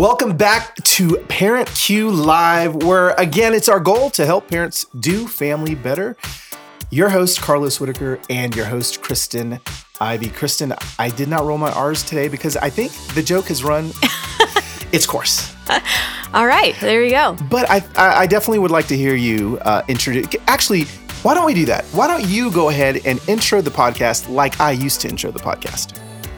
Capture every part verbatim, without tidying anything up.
Welcome back to Parent Cue Live, where again, it's our goal to help parents do family better. Your host, Carlos Whitaker, and your host, Kristen Ivy. Kristen, I did not roll my R's today because I think the joke has run its course. All right, there you go. But I, I definitely would like to hear you uh, introduce. Actually, why don't we do that? Why don't you go ahead and intro the podcast like I used to intro the podcast?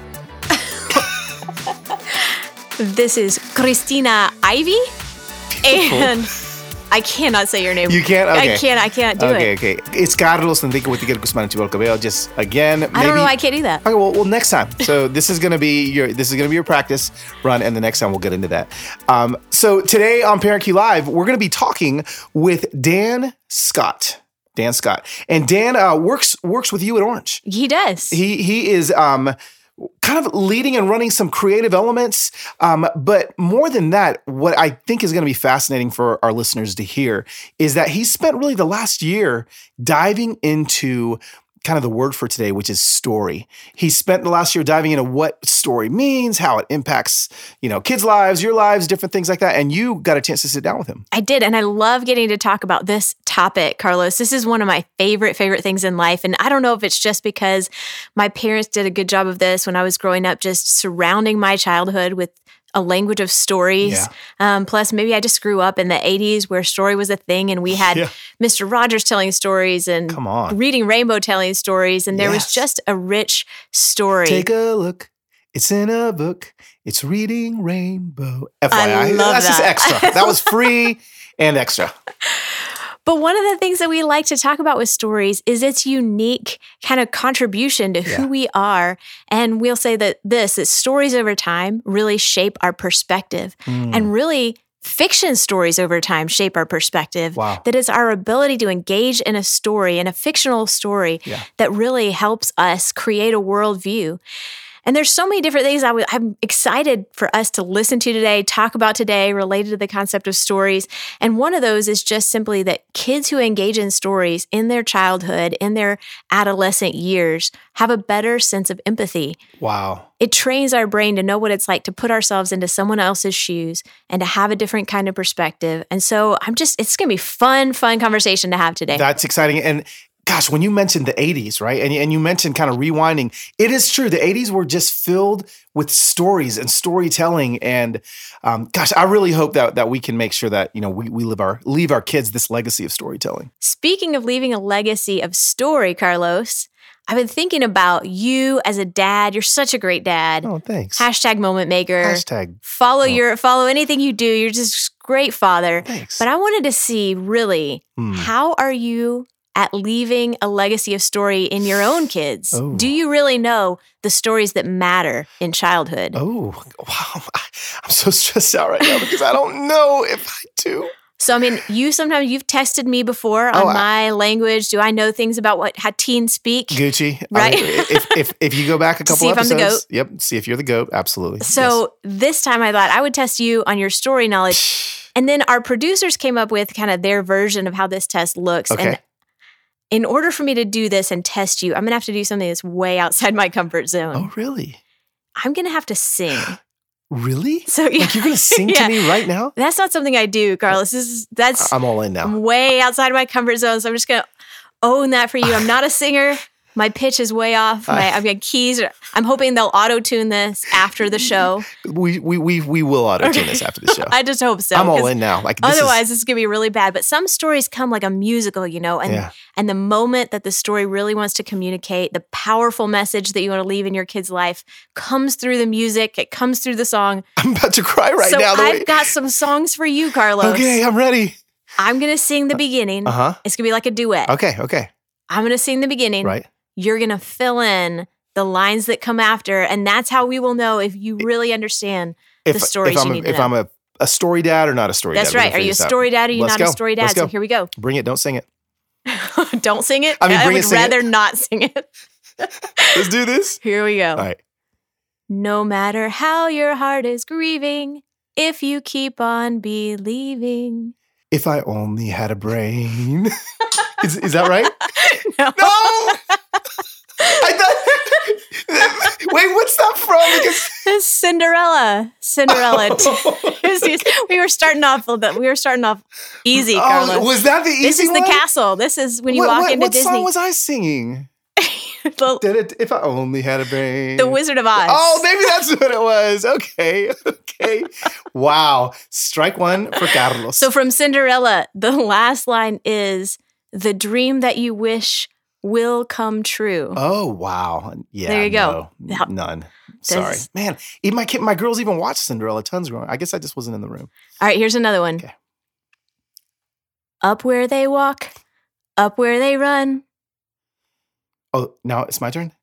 This is Christina Ivy, Beautiful. And I cannot say your name. You can't? Okay. I can't. I can't do okay, it. Okay, okay. It's Carlos Enrique Whitaker Guzman Chival Cabello. Just again, maybe. I don't know why I can't do that. Okay, well, well, next time. So this is gonna be your this is gonna be your practice run, and the next time we'll get into that. Um, so today on Parent Cue Live, we're gonna be talking with Dan Scott. Dan Scott, and Dan uh, works works with you at Orange. He does. He he is. Um, kind of leading and running some creative elements. Um, but more than that, what I think is going to be fascinating for our listeners to hear is that he spent really the last year diving into kind of the word for today, which is story. He spent the last year diving into what story means, how it impacts, you know, kids' lives, your lives, different things like that. And you got a chance to sit down with him. I did. And I love getting to talk about this topic, Carlos. This is one of my favorite, favorite things in life. And I don't know if it's just because my parents did a good job of this when I was growing up, just surrounding my childhood with a language of stories. Yeah. Um, plus, maybe I just grew up in the eighties where story was a thing and we had Yeah. Mister Rogers telling stories and Come on. Reading Rainbow telling stories. And there Yes. was just a rich story. Take a look. It's in a book. It's Reading Rainbow. F Y I. I love That's that. just extra. That was free and extra. But one of the things that we like to talk about with stories is its unique kind of contribution to who Yeah. we are. And we'll say that this, that stories over time really shape our perspective. Mm. And really, fiction stories over time shape our perspective. Wow. That is our ability to engage in a story, in a fictional story, Yeah. that really helps us create a worldview. And there's so many different things I w- I'm excited for us to listen to today, talk about today related to the concept of stories. And one of those is just simply that kids who engage in stories in their childhood, in their adolescent years, have a better sense of empathy. Wow. It trains our brain to know what it's like to put ourselves into someone else's shoes and to have a different kind of perspective. And so I'm just, it's going to be fun, fun conversation to have today. That's exciting. And gosh, when you mentioned the eighties, right? And, and you mentioned kind of rewinding, it is true. The eighties were just filled with stories and storytelling. And um, gosh, I really hope that that we can make sure that, you know, we, we live our leave our kids this legacy of storytelling. Speaking of leaving a legacy of story, Carlos, I've been thinking about you as a dad. You're such a great dad. Oh, thanks. Hashtag moment maker. Hashtag. Follow oh. your follow anything you do. You're just a great father. Thanks. But I wanted to see really Hmm. how are you at leaving a legacy of story in your own kids? Oh. Do you really know the stories that matter in childhood? Oh, wow. I'm so stressed out right now because I don't know if I do. So, I mean, you sometimes you've tested me before on Oh, I- my language. Do I know things about what how teens speak? Gucci. I Right. mean, if, if if you go back a couple See if I'm the episodes. Yep. See if you're the goat. Absolutely. So this time I thought I would test you on your story knowledge. Yes. And then our producers came up with kind of their version of how this test looks. Okay. And in order for me to do this and test you, I'm going to have to do something that's way outside my comfort zone. Oh, really? I'm going to have to sing. Really? So yeah, Like you're going to sing Yeah. to me right now? that's not something I do, Carlos. This is that's I'm all in now. way outside of my comfort zone. So I'm just going to own that for you. I'm not a singer. My pitch is way off. My, I've got keys. I'm hoping they'll auto-tune this after the show. We we we we will auto tune this after the show. I just hope so. I'm all 'cause in now. Like this Otherwise, is, this is going to be really bad. But some stories come like a musical, you know, and Yeah. and the moment that the story really wants to communicate, the powerful message that you want to leave in your kid's life comes through the music. It comes through the song. I'm about to cry right so now. the I've way- got some songs for you, Carlos. Okay, I'm ready. I'm going to sing the beginning. Uh huh. It's going to be like a duet. Okay. Okay. I'm going to sing the beginning. Right. You're going to fill in the lines that come after. And that's how we will know if you really understand If, the stories if I'm you a, need to if know. I'm a, a story dad or not a story That's dad. We're right. gonna Are you a figure this out. story dad or are you Let's not go. a story dad? Let's So go. here we go. Bring it. Don't sing it. Don't sing it. I mean, bring would it, sing it. rather not sing it. Let's do this. Here we go. All right. No matter how your heart is grieving, if you keep on believing. If I only had a brain. is, is that right? No. No! I thought. Wait, what's that from? Because It's Cinderella. Cinderella. we were starting off. We were starting off easy, Carlos. Oh, was that the easy This is one? the castle. This is when you what, walk what, into what Disney. What song was I singing? the, Did it? If I only had a brain. the Wizard of Oz. Oh, maybe that's what it was. Okay, okay. Wow. Strike one for Carlos. So from Cinderella, the last line is the dream that you wish will come true. Oh, wow. Yeah. There you go. No, How- none. Sorry. Does- Man, even my kid, my girls even watched Cinderella tons growing. I guess I just wasn't in the room. All right, here's another one. Okay. Up where they walk, up where they run. Oh, now it's my turn.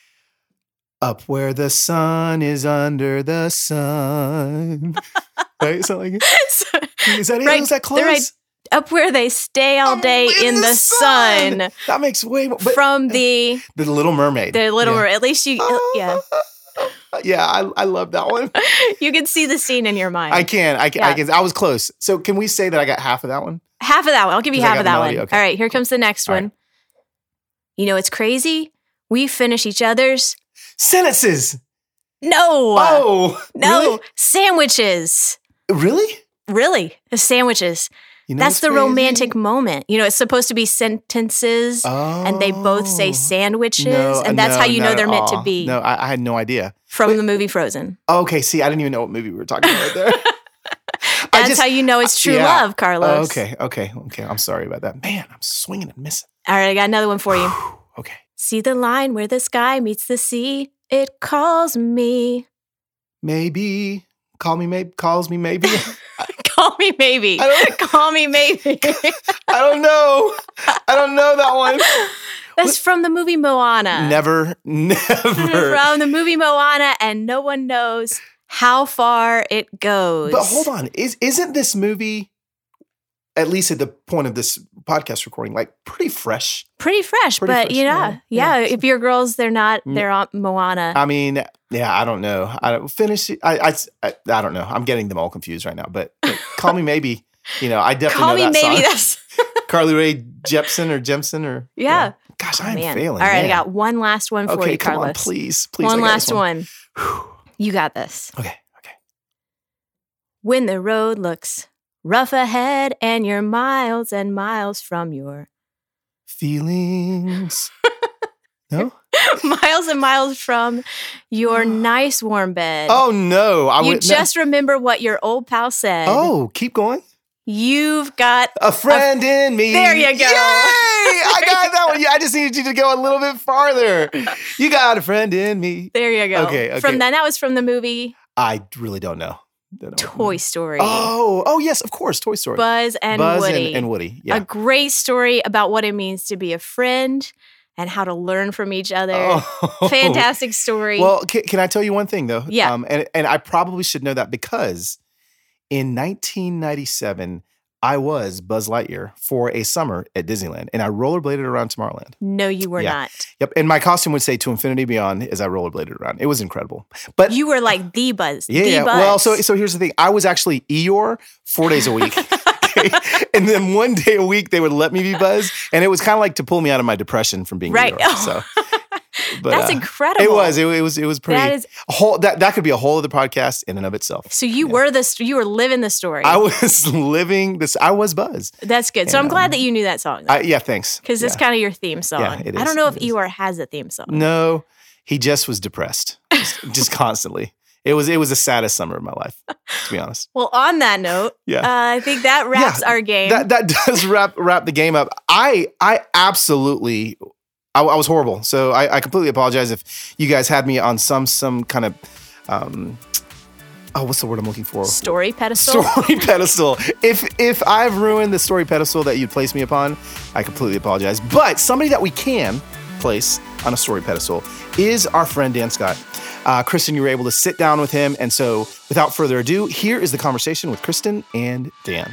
Up where the sun is under the sun. Right? Something like So- Is that it? Right, Was that close? they're right. Up where they stay all Oh, day in, the, sun. That makes way more. But From the the Little Mermaid. the little yeah. Mer- at least you yeah Yeah, I, I love that one. you can see the scene in your mind. I can. I can, Yeah. I can. I was close. So can we say that I got half of that one? half of that one. I'll give you 'Cause I half got of that the one. melody, okay. All right, here comes the next All one. right. You know it's crazy. We finish each other's. Sentences. No. Oh, no sandwiches. Really? Really? Really, the sandwiches. You know That's what's the crazy? romantic moment. You know, it's supposed to be sentences, Oh. and they both say sandwiches, No, and that's no, how you know not they're at meant to all. be No, I, I had no idea. from Wait. the movie Frozen. Okay, see, I didn't even know what movie we were talking about there. I That's just- how you know it's true yeah. love, Carlos. Oh, okay, okay, okay. I'm sorry about that. Man, I'm swinging and missing. All right, I got another one for you. Okay. See the line where the sky meets the sea. It calls me. Maybe. Call me maybe. Calls me maybe. Call me maybe. I don't- Call me maybe. I don't know. I don't know that one. That's from the movie Moana. Never, never. From the movie Moana, and no one knows how far it goes. But hold on. Is, isn't this movie, at least at the point of this podcast recording, like pretty fresh? Pretty fresh, Pretty but fresh, you know, yeah. yeah. Yeah. If your girls, they're not, Mm. they're on Moana. I mean, yeah, I don't know. I don't finish. I, I, I, I don't know. I'm getting them all confused right now. But, but call me maybe. You know, I definitely Call know me that maybe. song. That's Carly Rae Jepsen or Jepsen or Yeah. Gosh, Oh, I'm man. failing. All right, I man. got one last one for okay, you, come Carlos. on, please, please. one I got last this one. Whew. You got this. Okay, okay. When the road looks rough ahead and you're miles and miles from your Feelings. No. miles and miles from your nice warm bed. Oh no! I you would, no. just remember what your old pal said. Oh, keep going. You've got A friend in me. There you go. Yay! I got that one. Yeah, I just needed you to go a little bit farther. You got a friend in me. there you go. Okay, okay. From then that was from the movie I really don't know. Don't know. Toy Story. Oh, oh yes, of course, Toy Story. Buzz and Buzz Woody. and, and Woody. Yeah. A great story about what it means to be a friend and how to learn from each other. Oh. Fantastic story. Well, can, can I tell you one thing though? Yeah. Um, and and I probably should know that because in nineteen ninety-seven, I was Buzz Lightyear for a summer at Disneyland, and I rollerbladed around Tomorrowland. no, you were Yeah. not. Yep, and my costume would say "To Infinity and Beyond" as I rollerbladed around. It was incredible. But You were like the Buzz. yeah, the yeah. Buzz. Well, so so here's the thing. I was actually Eeyore four days a week. Okay? And then one day a week they would let me be Buzz, and it was kind of like to pull me out of my depression from being Right. Eeyore. So. But, That's uh, incredible. It was. It, it was. It was pretty. That is- a whole. That that could be a whole other podcast in and of itself. So you were the st- you were living the story. I was living this. I was Buzz. That's good. So And, I'm glad um, that you knew that song I, yeah. Thanks. because yeah. it's kind of your theme song. Yeah, it I is. don't know if It is. Eeyore has a theme song. No, he just was depressed, just, just constantly. It was. It was the saddest summer of my life, to be honest. Well, on that note, Yeah. uh, I think that wraps Yeah, our game. That that does wrap wrap the game up. I I absolutely. I, I was horrible. So I, I completely apologize if you guys had me on some some kind of. Um, oh, what's the word I'm looking for? Story pedestal. Story pedestal. If if I've ruined the story pedestal that you'd place me upon, I completely apologize. But somebody that we can place on a story pedestal is our friend Dan Scott. Uh, Kristen, you were able to sit down with him, and so without further ado, here is the conversation with Kristen and Dan.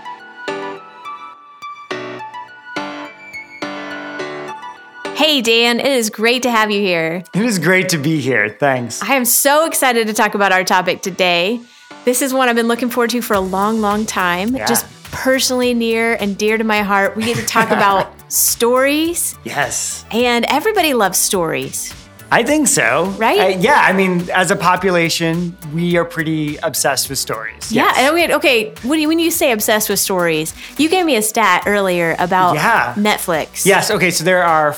Hey, Dan, it is great to have you here. It is great to be here. Thanks. I am so excited to talk about our topic today. This is one I've been looking forward to for a long, long time. Yeah. Just personally near and dear to my heart. We get to talk about stories, Yes. and everybody loves stories. I think so. Right? Uh, yeah. I mean, as a population, we are pretty obsessed with stories. Yeah. Yes. And wait, okay. When you, when you say obsessed with stories, you gave me a stat earlier about Yeah. Netflix. Yes. Okay. So there are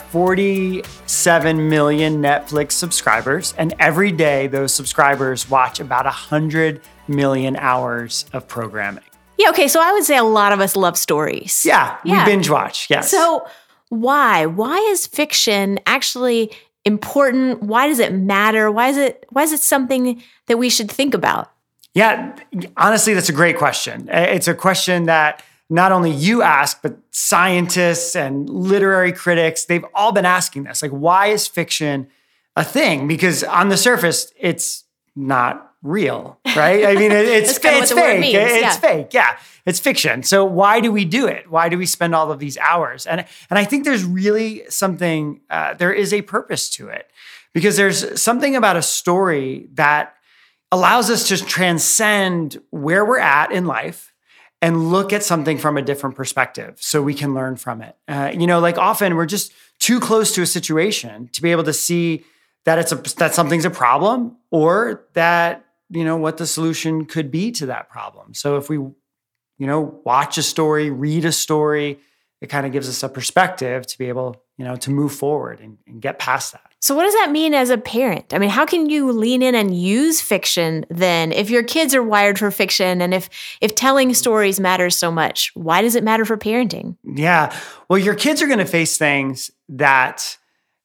forty-seven million Netflix subscribers, and every day those subscribers watch about one hundred million hours of programming. Yeah. Okay. So I would say a lot of us love stories. Yeah. Yeah. We binge watch. Yes. So why? Why is fiction actually important? Why does it matter? Why is it why is it something that we should think about? Yeah, honestly, that's a great question. It's a question that not only you ask, but scientists and literary critics, they've all been asking this. Like, why is fiction a thing? Because on the surface, it's not real, right? I mean, it, it's, That's kind of it's what the word fake. means, It's yeah. fake. Yeah, it's fiction. So why do we do it? Why do we spend all of these hours? And, and I think there's really something, uh, there is a purpose to it, because there's something about a story that allows us to transcend where we're at in life and look at something from a different perspective so we can learn from it. Uh, you know, like often we're just too close to a situation to be able to see that it's a, that something's a problem, or that, you know, what the solution could be to that problem. So if we, you know, watch a story, read a story, it kind of gives us a perspective to be able, you know, to move forward and, and get past that. So what does that mean as a parent? I mean, how can you lean in and use fiction then? If your kids are wired for fiction, and if if telling stories matters so much, why does it matter for parenting? Yeah. Well, your kids are going to face things that,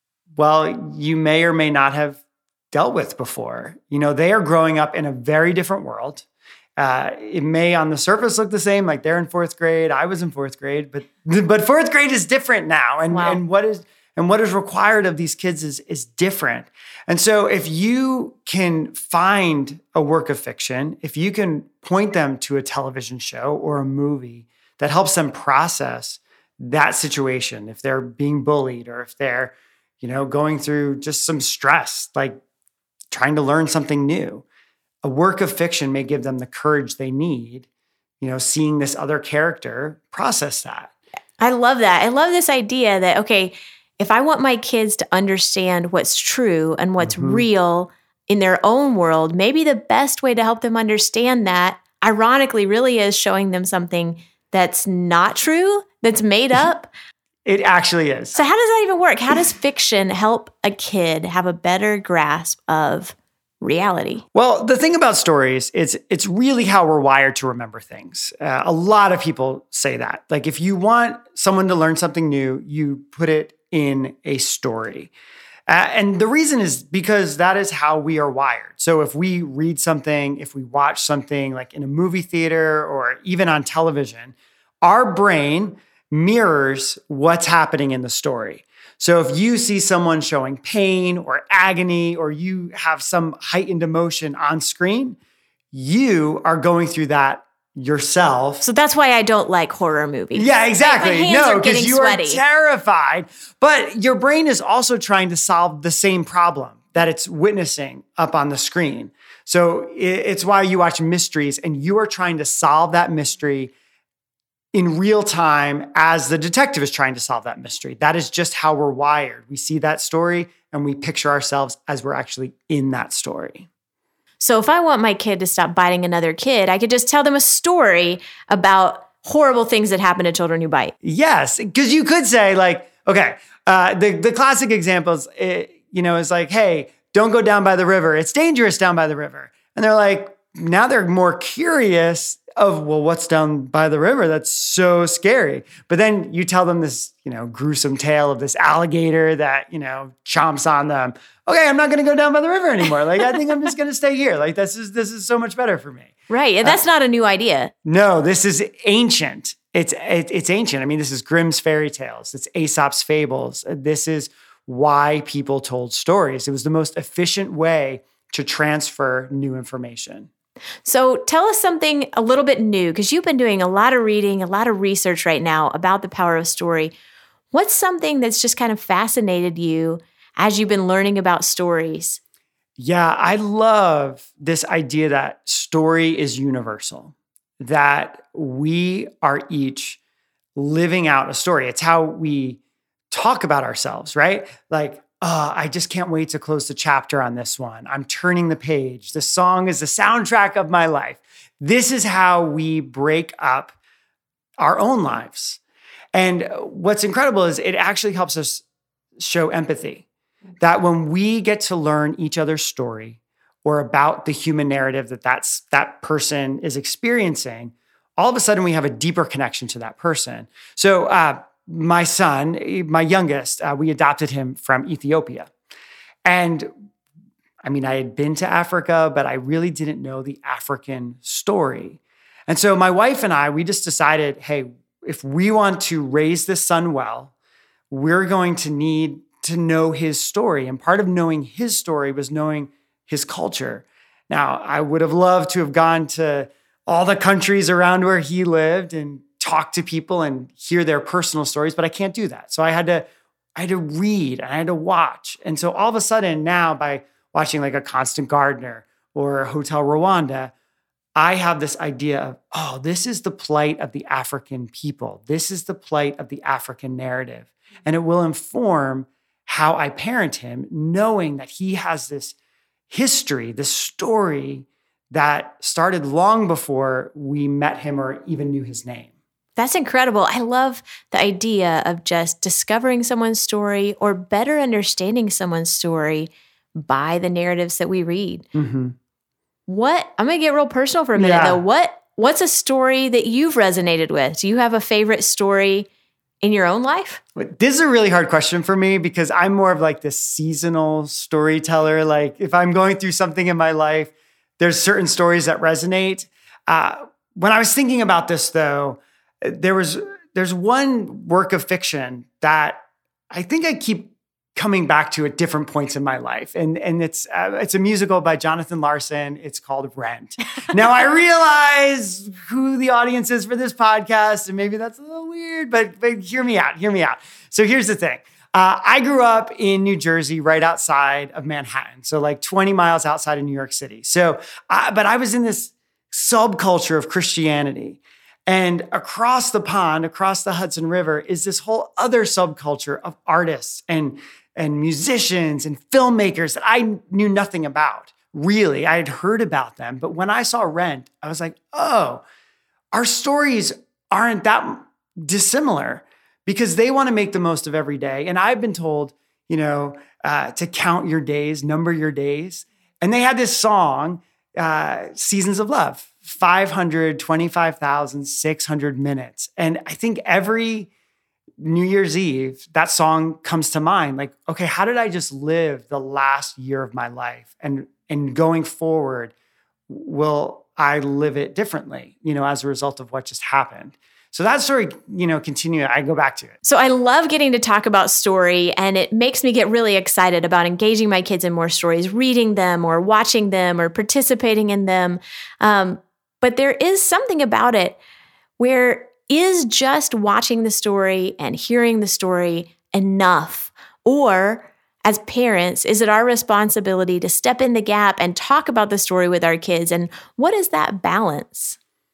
well, you may or may not have dealt with before. You know, they are growing up in a very different world. Uh, it may on the surface look the same, like they're in fourth grade, I was in fourth grade, but but fourth grade is different now. And, Wow. and what is and what is required of these kids is, is different. And so if you can find a work of fiction, if you can point them to a television show or a movie that helps them process that situation, if they're being bullied or if they're, you know, going through just some stress, like trying to learn something new, a work of fiction may give them the courage they need, you know, seeing this other character process that. I love that. I love this idea that, okay, if I want my kids to understand what's true and what's Mhm. real in their own world, maybe the best way to help them understand that, ironically, really is showing them something that's not true, that's made up. It actually is. So how does that even work? How does fiction help a kid have a better grasp of reality? Well, the thing about stories is it's really how we're wired to remember things. Uh, a lot of people say that. Like if you want someone to learn something new, you put it in a story. Uh, and the reason is because that is how we are wired. So if we read something, if we watch something like in a movie theater or even on television, our brain mirrors what's happening in the story. So if you see someone showing pain or agony, or you have some heightened emotion on screen, you are going through that yourself. So that's why I don't like horror movies. Yeah, exactly. My hands No, are because getting you sweaty. are terrified. But your brain is also trying to solve the same problem that it's witnessing up on the screen. So i- it's why you watch mysteries and you are trying to solve that mystery in real time as the detective is trying to solve that mystery. That is just how we're wired. We see that story and we picture ourselves as we're actually in that story. So if I want my kid to stop biting another kid, I could just tell them a story about horrible things that happen to children who bite. Yes, because you could say like, okay, uh, the, the classic examples, it, you know, is like, hey, don't go down by the river. It's dangerous down by the river. And they're like, now they're more curious of, well, what's down by the river? That's so scary. But then you tell them this, you know, gruesome tale of this alligator that, you know, chomps on them. Okay, I'm not going to go down by the river anymore. Like, I think I'm just going to stay here. Like, this is, this is so much better for me. Right. And that's uh, not a new idea. No, this is ancient. It's, it, it's ancient. I mean, this is Grimm's fairy tales. It's Aesop's fables. This is why people told stories. It was the most efficient way to transfer new information. So tell us something a little bit new, because you've been doing a lot of reading, a lot of research right now about the power of story. What's something that's just kind of fascinated you as you've been learning about stories? Yeah, I love this idea that story is universal, that we are each living out a story. It's how we talk about ourselves, right? Like, oh, I just can't wait to close the chapter on this one. I'm turning the page. The song is the soundtrack of my life. This is how we break up our own lives. And what's incredible is it actually helps us show empathy. That when we get to learn each other's story or about the human narrative that that's, that person is experiencing, all of a sudden we have a deeper connection to that person. So uh, my son, my youngest, uh, we adopted him from Ethiopia. And I mean, I had been to Africa, but I really didn't know the African story. And so my wife and I, we just decided, hey, if we want to raise this son well, we're going to need to know his story. And part of knowing his story was knowing his culture. Now, I would have loved to have gone to all the countries around where he lived and talk to people and hear their personal stories, but I can't do that. So I had to, I had to read and I had to watch. And so all of a sudden now, by watching like a Constant Gardener or Hotel Rwanda, I have this idea of, oh, this is the plight of the African people. This is the plight of the African narrative. And it will inform how I parent him, knowing that he has this history, this story that started long before we met him or even knew his name. That's incredible. I love the idea of just discovering someone's story or better understanding someone's story by the narratives that we read. Mm-hmm. What, I'm going to get real personal for a minute yeah. though. What, what's a story that you've resonated with? Do you have a favorite story in your own life? This is a really hard question for me because I'm more of like this seasonal storyteller. Like if I'm going through something in my life, there's certain stories that resonate. Uh, when I was thinking about this though, there was, there's one work of fiction that I think I keep coming back to at different points in my life. And, and it's, uh, it's a musical by Jonathan Larson. It's called Rent. Now I realize who the audience is for this podcast, and maybe that's a little weird, but, but hear me out, hear me out. So here's the thing. Uh, I grew up in New Jersey, right outside of Manhattan. So like twenty miles outside of New York City. So, uh, but I was in this subculture of Christianity. And across the pond, across the Hudson River, is this whole other subculture of artists and and musicians and filmmakers that I knew nothing about. Really, I had heard about them. But when I saw Rent, I was like, oh, our stories aren't that dissimilar because they want to make the most of every day. And I've been told, you know, uh, to count your days, number your days. And they had this song, uh, Seasons of Love, five hundred twenty-five thousand six hundred minutes. And I think every New Year's Eve, that song comes to mind. Like, okay, how did I just live the last year of my life? And, and going forward, will I live it differently, you know, as a result of what just happened? So that story, you know, continue, I go back to it. So I love getting to talk about story, and it makes me get really excited about engaging my kids in more stories, reading them or watching them or participating in them. Um, but there is something about it where is just watching the story and hearing the story enough? Or as parents, is it our responsibility to step in the gap and talk about the story with our kids? And what is that balance?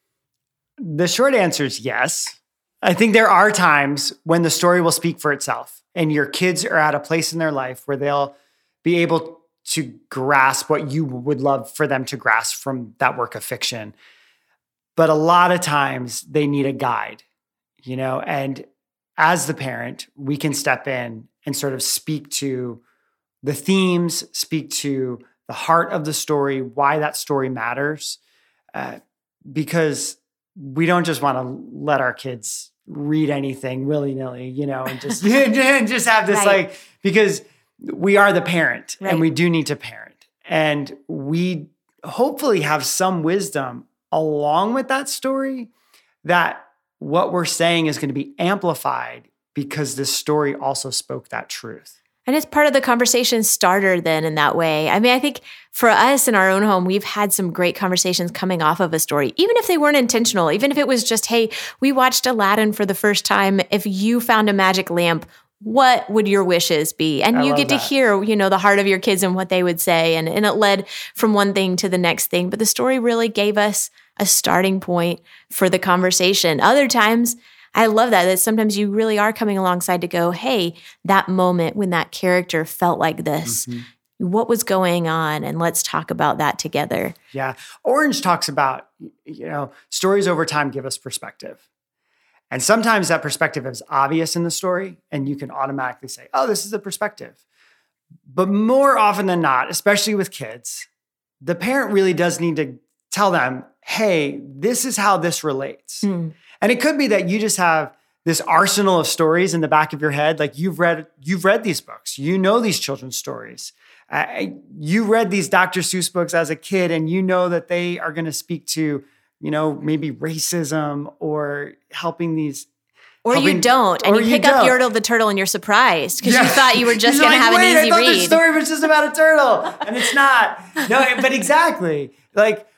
The short answer is yes. I think there are times when the story will speak for itself and your kids are at a place in their life where they'll be able to grasp what you would love for them to grasp from that work of fiction. But a lot of times they need a guide, you know, and as the parent, we can step in and sort of speak to the themes, speak to the heart of the story, why that story matters, uh, because we don't just want to let our kids read anything willy-nilly, you know, and just, and just have this right. like, because we are the parent right. and we do need to parent. And we hopefully have some wisdom along with that story, that what we're saying is going to be amplified because this story also spoke that truth. And it's part of the conversation starter then in that way. I mean, I think for us in our own home, we've had some great conversations coming off of a story, even if they weren't intentional, even if it was just, hey, we watched Aladdin for the first time. If you found a magic lamp, what would your wishes be? And I you get that. to hear, you know, the heart of your kids and what they would say. And, and it led from one thing to the next thing. But the story really gave us a starting point for the conversation. Other times, I love that, that sometimes you really are coming alongside to go, hey, that moment when that character felt like this, mm-hmm. what was going on? And let's talk about that together. Yeah. Orange talks about, you know, stories over time give us perspective. And sometimes that perspective is obvious in the story and you can automatically say, oh, this is a perspective. But more often than not, especially with kids, the parent really does need to tell them, hey, this is how this relates. Mm. And it could be that you just have this arsenal of stories in the back of your head. Like you've read, you've read these books, you know these children's stories. Uh, you read these Doctor Seuss books as a kid, and you know that they are going to speak to, you know, maybe racism or helping these. Or helping, you don't, and you pick you up Yertle the Turtle and you're surprised because yeah. you thought you were just going like, to have Wait, an easy I thought read. The story was just about a turtle, and it's not. No, but exactly. Like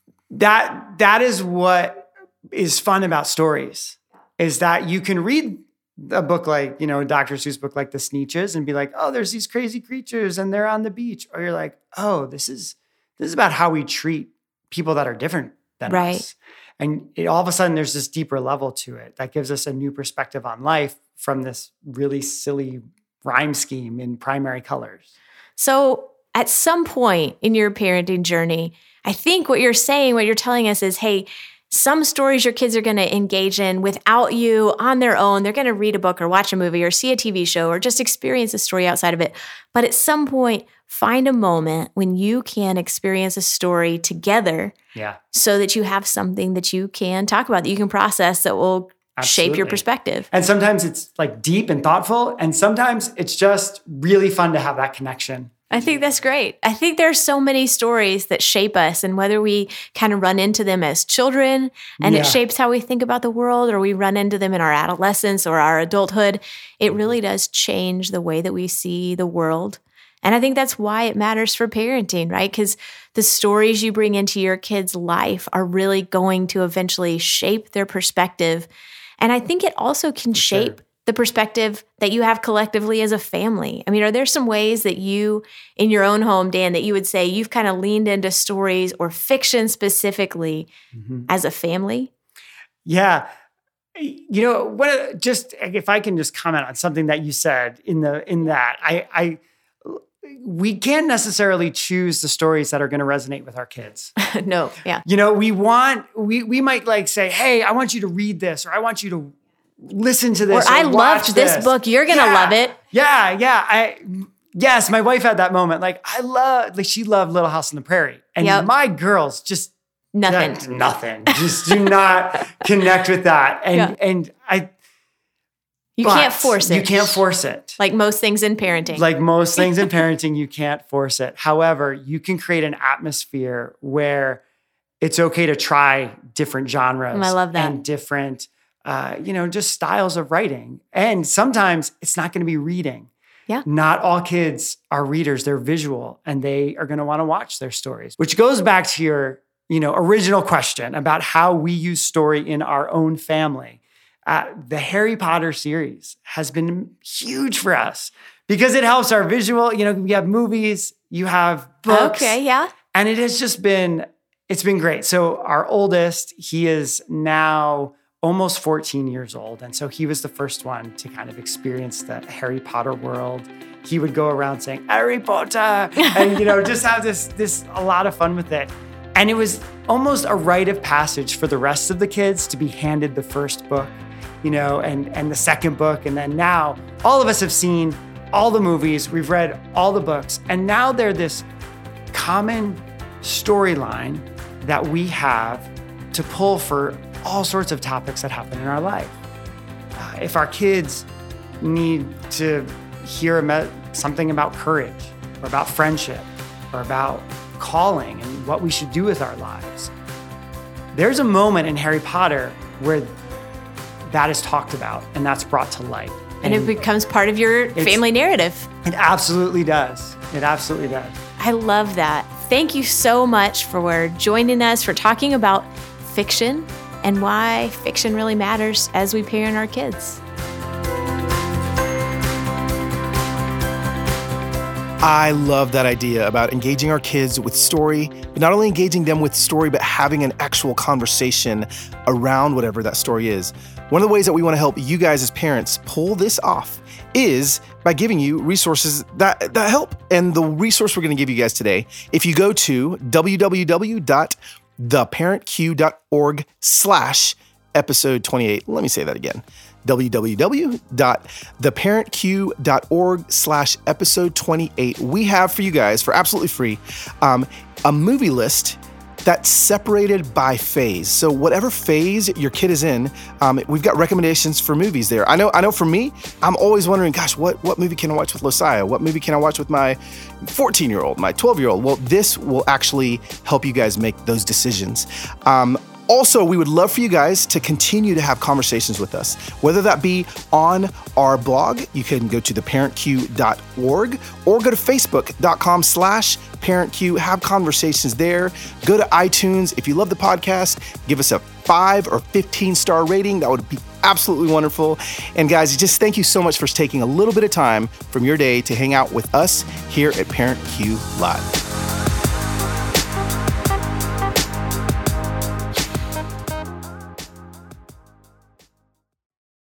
that. That is what is fun about stories, is that you can read a book like, you know, a Doctor Seuss book like The Sneetches and be like, oh, there's these crazy creatures and they're on the beach. Or you're like, oh, this is this is about how we treat people that are different than right. us. And it, all of a sudden, there's this deeper level to it that gives us a new perspective on life from this really silly rhyme scheme in primary colors. So at some point in your parenting journey, I think what you're saying, what you're telling us is, hey, some stories your kids are going to engage in without you on their own. They're going to read a book or watch a movie or see a T V show or just experience a story outside of it. But at some point, find a moment when you can experience a story together yeah. so that you have something that you can talk about, that you can process, that will Absolutely. shape your perspective. And sometimes it's like deep and thoughtful. And sometimes it's just really fun to have that connection. I think that's great. I think there are so many stories that shape us, and whether we kind of run into them as children and yeah. it shapes how we think about the world, or we run into them in our adolescence or our adulthood, it really does change the way that we see the world. And I think that's why it matters for parenting, right? Because the stories you bring into your kids' life are really going to eventually shape their perspective. And I think it also can for shape sure. the perspective that you have collectively as a family. I mean, are there some ways that you, in your own home, Dan, that you would say you've kind of leaned into stories or fiction specifically mm-hmm. as a family? Yeah. You know, what? Just if I can just comment on something that you said in the in that, I, I we can't necessarily choose the stories that are going to resonate with our kids. No, yeah. You know, we want we we might like say, hey, I want you to read this, or I want you to listen to this. Or, or I loved this. this book. You're going to yeah. love it. Yeah, yeah. I yes, my wife had that moment. Like I love, like she loved Little House on the Prairie, and yep. my girls just nothing, that, nothing. Just do not connect with that. And yeah. and I. You can't force it. You can't force it. Like most things in parenting. Like most things in parenting, you can't force it. However, you can create an atmosphere where it's okay to try different genres. I love that. And different, uh, you know, just styles of writing. And sometimes it's not going to be reading. Yeah. Not all kids are readers. They're visual, and they are going to want to watch their stories, which goes back to your, you know, original question about how we use story in our own family. Uh, the Harry Potter series has been huge for us because it helps our visual. You know, we have movies, you have books. Okay, yeah. And it has just been, it's been great. So our oldest, he is now almost fourteen years old. And so he was the first one to kind of experience the Harry Potter world. He would go around saying, Harry Potter, and, you know, just have this, this, a lot of fun with it. And it was almost a rite of passage for the rest of the kids to be handed the first book, you know, and, and the second book. And then now all of us have seen all the movies, we've read all the books, and now they're this common storyline that we have to pull for all sorts of topics that happen in our life. Uh, if our kids need to hear about something about courage or about friendship or about calling and what we should do with our lives, there's a moment in Harry Potter where that is talked about and that's brought to light. And, and it becomes part of your family narrative. It absolutely does. It absolutely does. I love that. Thank you so much for joining us, for talking about fiction and why fiction really matters as we parent our kids. I love that idea about engaging our kids with story, but not only engaging them with story, but having an actual conversation around whatever that story is. One of the ways that we want to help you guys as parents pull this off is by giving you resources that, that help. And the resource we're going to give you guys today, if you go to www.theparentq.org slash episode twenty-eight, let me say that again. www.theparentq.org slash episode 28. We have for you guys, for absolutely free, um, a movie list that's separated by phase. So whatever phase your kid is in, um, we've got recommendations for movies there. I know I know for me, I'm always wondering, gosh, what, what movie can I watch with Losiah? What movie can I watch with my fourteen-year-old, my twelve-year-old? Well, this will actually help you guys make those decisions. Um, Also, we would love for you guys to continue to have conversations with us, whether that be on our blog. You can go to the parent q dot org or go to facebook.com slash parentq. Have conversations there. Go to iTunes. If you love the podcast, give us a five or fifteen star rating. That would be absolutely wonderful. And guys, just thank you so much for taking a little bit of time from your day to hang out with us here at Parent Q Live.